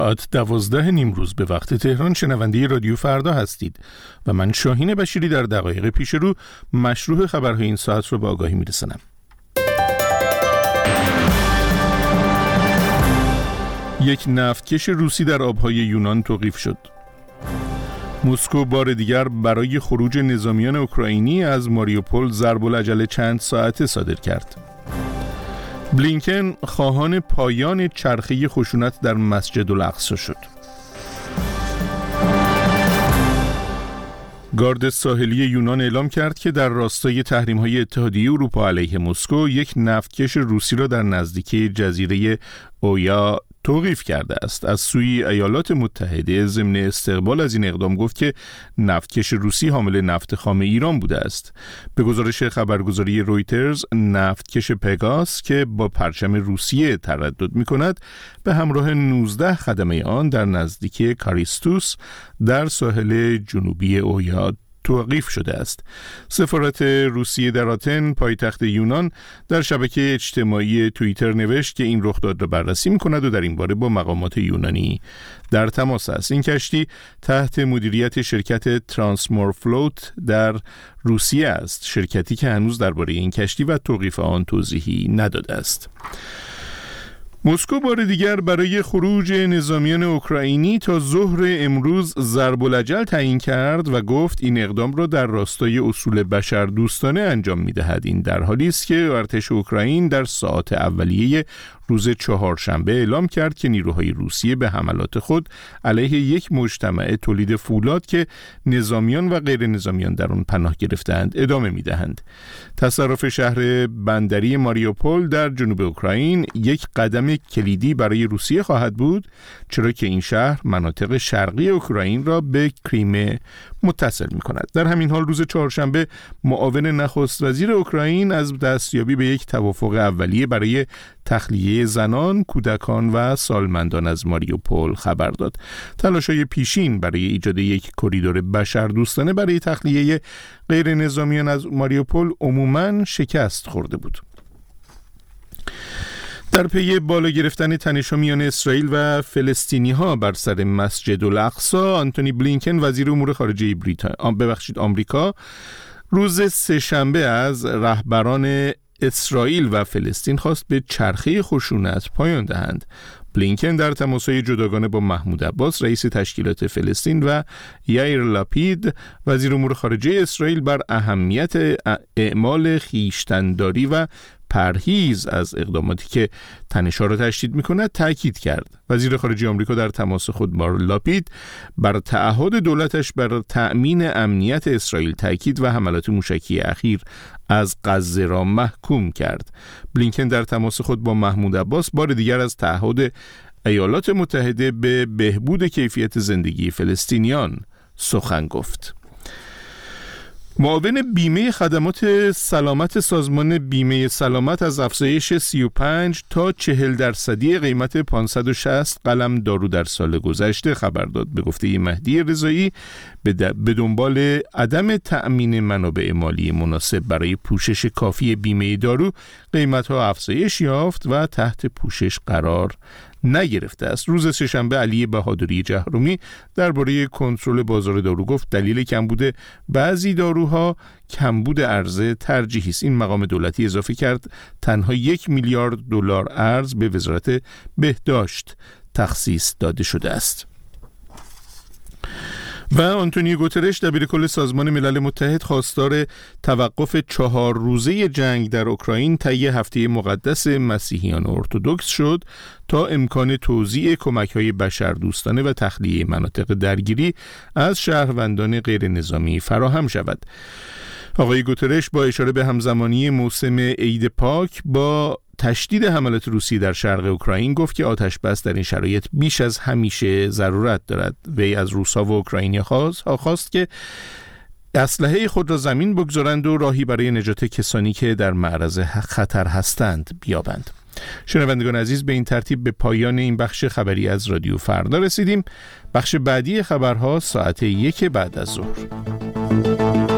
ساعت 12 نیمروز به وقت تهران شنونده رادیو فردا هستید و من شاهین بشیری در دقایق پیش رو مشروع خبرهای این ساعت رو به آگاهی میرسونم. یک نفتکش روسی در آبهای یونان توقیف شد. مسکو بار دیگر برای خروج نظامیان اوکراینی از ماریوپول ضرب العجله چند ساعته صادر کرد. بلینکن خواهان پایان چرخه خشونت در مسجد الاقصی شد. گارد ساحلی یونان اعلام کرد که در راستای تحریم‌های اتحادیه اروپا علیه مسکو یک نفتکش روسی را در نزدیکی جزیره اویا توقیف کرده است. از سوی ایالات متحده ضمن استقبال از این اقدام گفت که نفتکش روسی حامل نفت خام ایران بوده است. به گزارش خبرگزاری رویترز، نفتکش پگاس که با پرچم روسیه تردد می‌کند به همراه 19 خدمه آن در نزدیکی کاریستوس در ساحل جنوبی اویا توقیف شده است. سفارت روسیه در آتن پایتخت یونان در شبکه اجتماعی توییتر نوشت که این رخداد را بررسی می‌کند و در این باره با مقامات یونانی در تماس است. این کشتی تحت مدیریت شرکت ترانسمورفلوت در روسیه است، شرکتی که هنوز درباره این کشتی و توقیف آن توضیحی نداده است. مسکو بار دیگر برای خروج نظامیان اوکراینی تا ظهر امروز ضرب العجل تعیین کرد و گفت این اقدام را در راستای اصول بشردوستانه انجام می‌دهد. این در حالی است که ارتش اوکراین در ساعات اولیه روز چهارشنبه اعلام کرد که نیروهای روسیه به حملات خود علیه یک مجتمع تولید فولاد که نظامیان و غیر نظامیان در آن پناه گرفتند ادامه می‌دهند. تصرف شهر بندری ماریوپول در جنوب اوکراین یک قدم کلیدی برای روسیه خواهد بود، چرا که این شهر مناطق شرقی اوکراین را به کریمه متصل می‌کند. در همین حال روز چهارشنبه معاون نخست وزیر اوکراین از دستیابی به یک توافق اولیه برای تخلیه زنان، کودکان و سالمندان از ماریوپول خبر داد. تلاش‌های پیشین برای ایجاد یک کریدور بشردوستانه برای تخلیه غیر نظامیان از ماریوپول عموماً شکست خورده بود. در پی بالا گرفتن تنش‌ها میان اسرائیل و فلسطینی‌ها بر سر مسجد الاقصی، آنتونی بلینکن وزیر امور خارجه آمریکا روز سه‌شنبه از رهبران اسرائیل و فلسطین خواست به چرخه خشونت پایان دهند. بلینکن در تماس‌های جداگانه با محمود عباس رئیس تشکیلات فلسطین و یائیر لاپید وزیر امور خارجه اسرائیل بر اهمیت اعمال خویشتن‌داری و پرهیز از اقداماتی که تنش‌ها را تشدید می‌کند تاکید کرد. وزیر خارجه آمریکا در تماس خود با لاپید بر تعهد دولتش بر تأمین امنیت اسرائیل تاکید و حملات موشکی اخیر از غزه را محکوم کرد. بلینکن در تماس خود با محمود عباس بار دیگر از تعهد ایالات متحده به بهبود کیفیت زندگی فلسطینیان سخن گفت. معاون بیمه خدمات سلامت سازمان بیمه سلامت از افزایش 35 تا 40% قیمت 560 قلم دارو در سال گذشته خبر داد. به گفته مهدی رضایی به دنبال عدم تأمین منابع مالی مناسب برای پوشش کافی بیمه دارو، قیمت‌ها افزایش یافت و تحت پوشش قرار نگرفته است. روز سه‌شنبه علی بهادری جهرومی درباره کنترل بازار دارو گفت دلیل کمبود بعضی داروها کمبود عرضه ترجیحی است. این مقام دولتی اضافه کرد تنها 1 میلیارد دلار ارز به وزارت بهداشت تخصیص داده شده است. و آنتونیو گوترش دبیرکل سازمان ملل متحد خواستار توقف 4 روزه جنگ در اوکراین طی هفته مقدس مسیحیان ارتدوکس شد تا امکان توزیع کمک‌های بشردوستانه و تخلیه مناطق درگیری از شهروندان غیر نظامی فراهم شود. آقای گوترش با اشاره به همزمانی موسم عید پاک با تشدید حملات روسی در شرق اوکراین گفت که آتش بس در این شرایط بیش از همیشه ضرورت دارد. وی از روس‌ها و اوکراینی خواست که اسلحه خود را زمین بگذارند و راهی برای نجات کسانی که در معرض خطر هستند بیابند. شنوندگان عزیز، به این ترتیب به پایان این بخش خبری از رادیو فردا رسیدیم. بخش بعدی خبرها ساعت 1 بعد از ظهر.